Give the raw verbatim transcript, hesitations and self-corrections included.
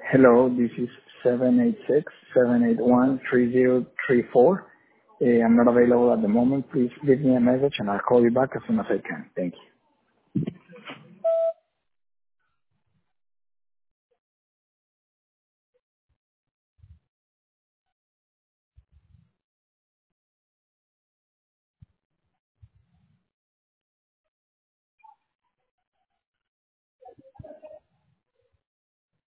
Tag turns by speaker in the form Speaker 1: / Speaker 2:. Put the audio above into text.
Speaker 1: Hello, this is seven eight six, seven eight one, three zero three four. Uh, I'm not available at the moment. Please leave me a message and I'll call you back as soon as I can. Thank you.